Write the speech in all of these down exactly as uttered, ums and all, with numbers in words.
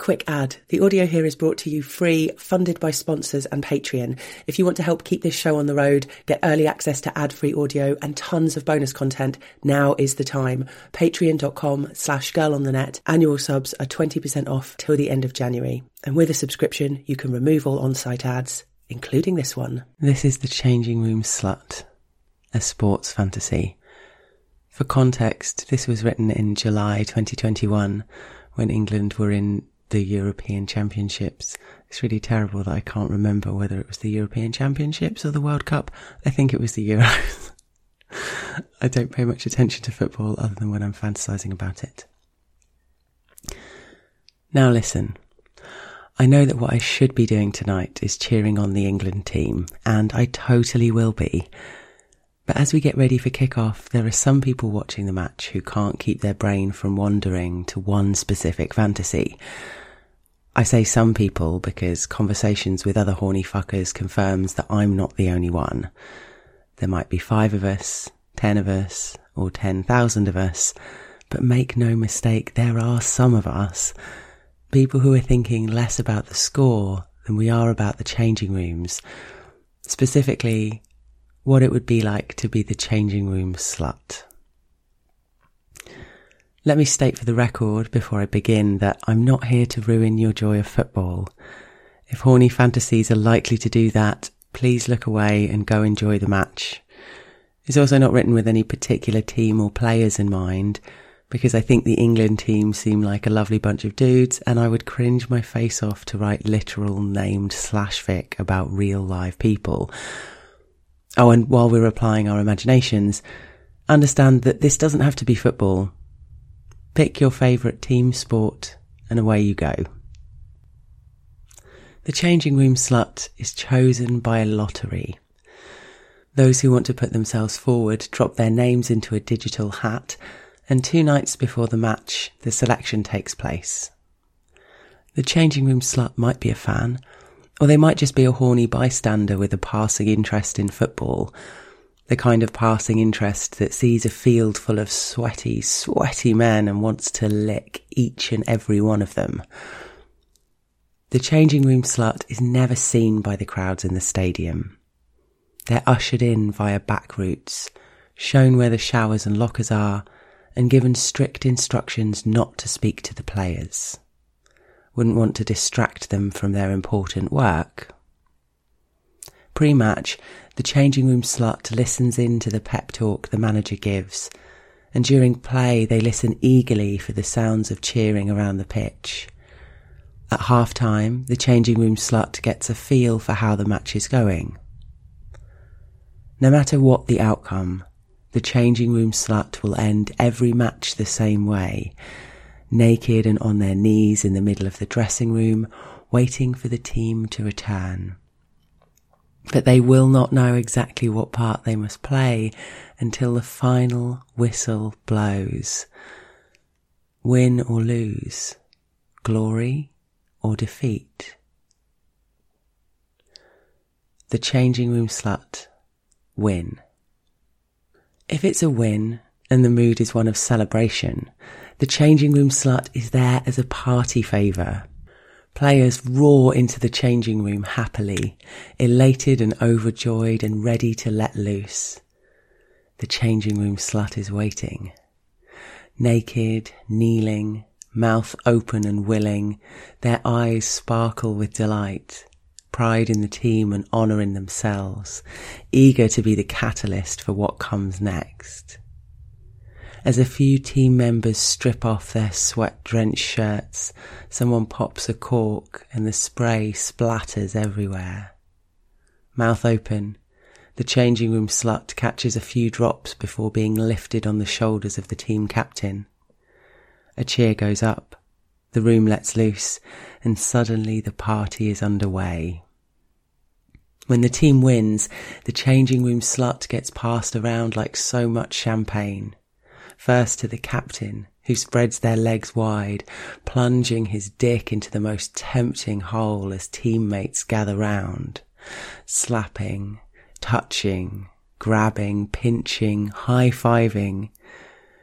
Quick ad. The audio here is brought to you free, funded by sponsors and Patreon. If you want to help keep this show on the road, get early access to ad-free audio and tons of bonus content, now is the time. Patreon.com slash girl on the net. Annual subs are twenty percent off till the end of January. And with a subscription, you can remove all on-site ads, including this one. This is The Changing Room Slut, a sports fantasy. For context, this was written in July twenty twenty-one when England were in the European Championships. It's really terrible that I can't remember whether it was the European Championships or the World Cup. I think it was the Euros. I don't pay much attention to football other than when I'm fantasising about it. Now listen, I know that what I should be doing tonight is cheering on the England team, and I totally will be. But as we get ready for kick-off, there are some people watching the match who can't keep their brain from wandering to one specific fantasy. I say some people because conversations with other horny fuckers confirms that I'm not the only one. There might be five of us, ten of us, or ten thousand of us, but make no mistake, there are some of us. People who are thinking less about the score than we are about the changing rooms. Specifically, what it would be like to be the changing room slut. Let me state for the record before I begin that I'm not here to ruin your joy of football. If horny fantasies are likely to do that, please look away and go enjoy the match. It's also not written with any particular team or players in mind, because I think the England team seem like a lovely bunch of dudes, and I would cringe my face off to write literal named slash fic about real live people. Oh, and while we're applying our imaginations, understand that this doesn't have to be football. Pick your favourite team sport and away you go. The changing room slut is chosen by a lottery. Those who want to put themselves forward drop their names into a digital hat, and two nights before the match, the selection takes place. The changing room slut might be a fan, or they might just be a horny bystander with a passing interest in football. The kind of passing interest that sees a field full of sweaty, sweaty men and wants to lick each and every one of them. The changing room slut is never seen by the crowds in the stadium. They're ushered in via back routes, shown where the showers and lockers are, and given strict instructions not to speak to the players. Wouldn't want to distract them from their important work. Pre-match, the changing room slut listens in to the pep talk the manager gives, and during play they listen eagerly for the sounds of cheering around the pitch. At half-time, the changing room slut gets a feel for how the match is going. No matter what the outcome, the changing room slut will end every match the same way, naked and on their knees in the middle of the dressing room, waiting for the team to return. But they will not know exactly what part they must play until the final whistle blows. Win or lose, glory or defeat. The changing room slut, win. If it's a win and the mood is one of celebration, the changing room slut is there as a party favour. Players roar into the changing room happily, elated and overjoyed and ready to let loose. The changing room slut is waiting. Naked, kneeling, mouth open and willing, their eyes sparkle with delight, pride in the team and honour in themselves, eager to be the catalyst for what comes next. As a few team members strip off their sweat-drenched shirts, someone pops a cork and the spray splatters everywhere. Mouth open, the changing room slut catches a few drops before being lifted on the shoulders of the team captain. A cheer goes up, the room lets loose, and suddenly the party is underway. When the team wins, the changing room slut gets passed around like so much champagne. First to the captain, who spreads their legs wide, plunging his dick into the most tempting hole as teammates gather round, slapping, touching, grabbing, pinching, high-fiving.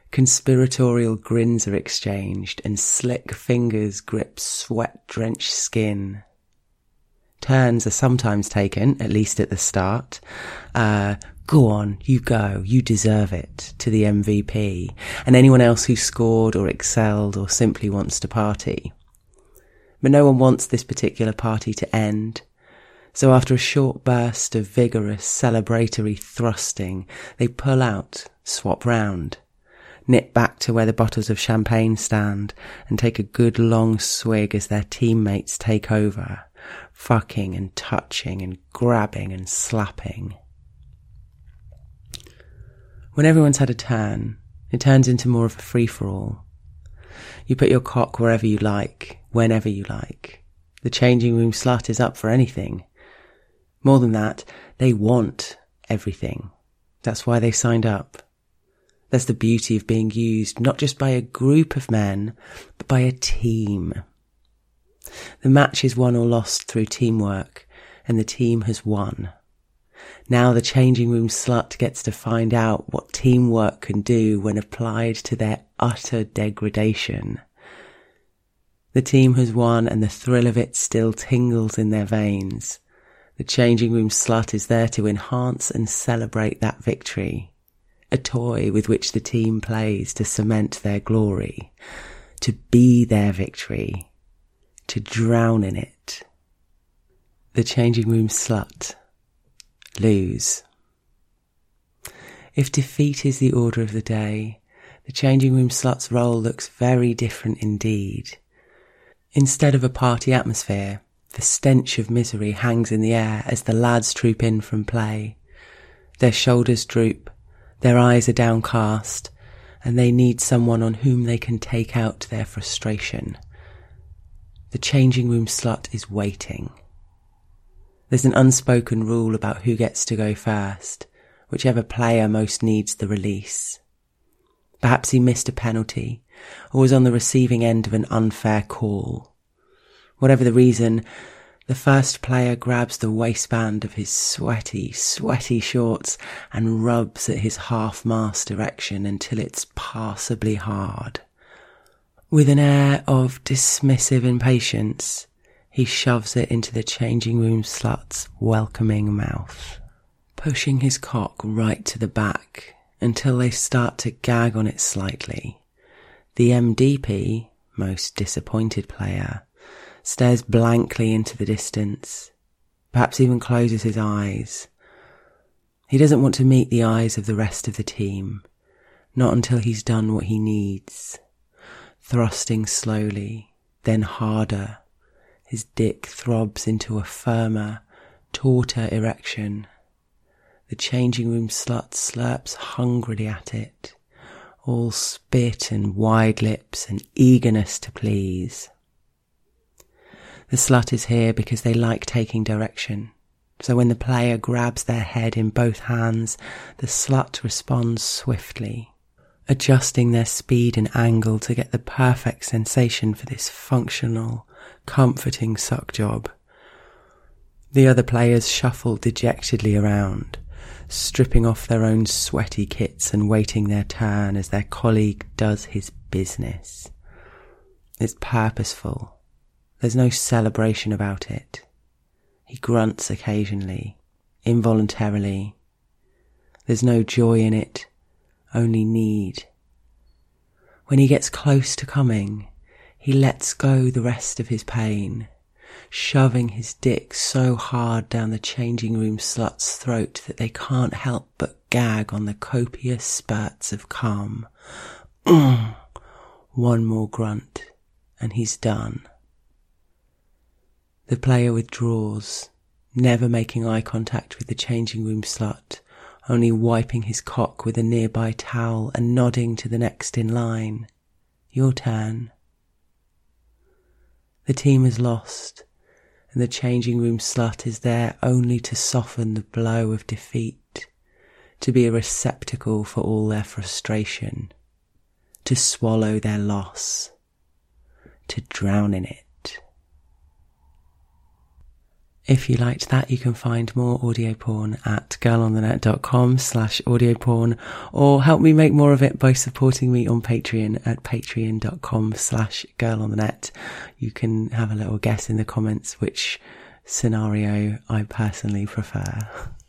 Conspiratorial grins are exchanged and slick fingers grip sweat-drenched skin. Turns are sometimes taken, at least at the start. Uh, go on, you go, you deserve it, to the M V P, and anyone else who scored or excelled or simply wants to party. But no one wants this particular party to end. So after a short burst of vigorous celebratory thrusting, they pull out, swap round, nip back to where the bottles of champagne stand and take a good long swig as their teammates take over, fucking and touching and grabbing and slapping. When everyone's had a turn, it turns into more of a free-for-all. You put your cock wherever you like, whenever you like. The changing room slut is up for anything. More than that, they want everything. That's why they signed up. That's the beauty of being used not just by a group of men, but by a team. The match is won or lost through teamwork, and the team has won. Now the changing room slut gets to find out what teamwork can do when applied to their utter degradation. The team has won, and the thrill of it still tingles in their veins. The changing room slut is there to enhance and celebrate that victory. A toy with which the team plays to cement their glory, to be their victory, to drown in it. The changing room slut. Lose. If defeat is the order of the day, the changing room slut's role looks very different indeed. Instead of a party atmosphere, the stench of misery hangs in the air as the lads troop in from play. Their shoulders droop, their eyes are downcast, and they need someone on whom they can take out their frustration. The changing room slut is waiting. There's an unspoken rule about who gets to go first, whichever player most needs the release. Perhaps he missed a penalty, or was on the receiving end of an unfair call. Whatever the reason, the first player grabs the waistband of his sweaty, sweaty shorts and rubs at his half-mast erection until it's passably hard. With an air of dismissive impatience, he shoves it into the changing room slut's welcoming mouth, pushing his cock right to the back until they start to gag on it slightly. The M D P, most disappointed player, stares blankly into the distance, perhaps even closes his eyes. He doesn't want to meet the eyes of the rest of the team, not until he's done what he needs. Thrusting slowly, then harder, his dick throbs into a firmer, tauter erection. The changing room slut slurps hungrily at it, all spit and wide lips and eagerness to please. The slut is here because they like taking direction. So when the player grabs their head in both hands, the slut responds swiftly, adjusting their speed and angle to get the perfect sensation for this functional, comforting suck job. The other players shuffle dejectedly around, stripping off their own sweaty kits and waiting their turn as their colleague does his business. It's purposeful. There's no celebration about it. He grunts occasionally, involuntarily. There's no joy in it, only need. When he gets close to coming, he lets go the rest of his pain, shoving his dick so hard down the changing room slut's throat that they can't help but gag on the copious spurts of cum. One more grunt, and he's done. The player withdraws, never making eye contact with the changing room slut, only wiping his cock with a nearby towel and nodding to the next in line. Your turn. The team has lost, and the changing room slut is there only to soften the blow of defeat, to be a receptacle for all their frustration, to swallow their loss, to drown in it. If you liked that, you can find more audio porn at girlonthenet.com slash audio porn, or help me make more of it by supporting me on Patreon at patreon.com slash girlonthenet. You can have a little guess in the comments which scenario I personally prefer.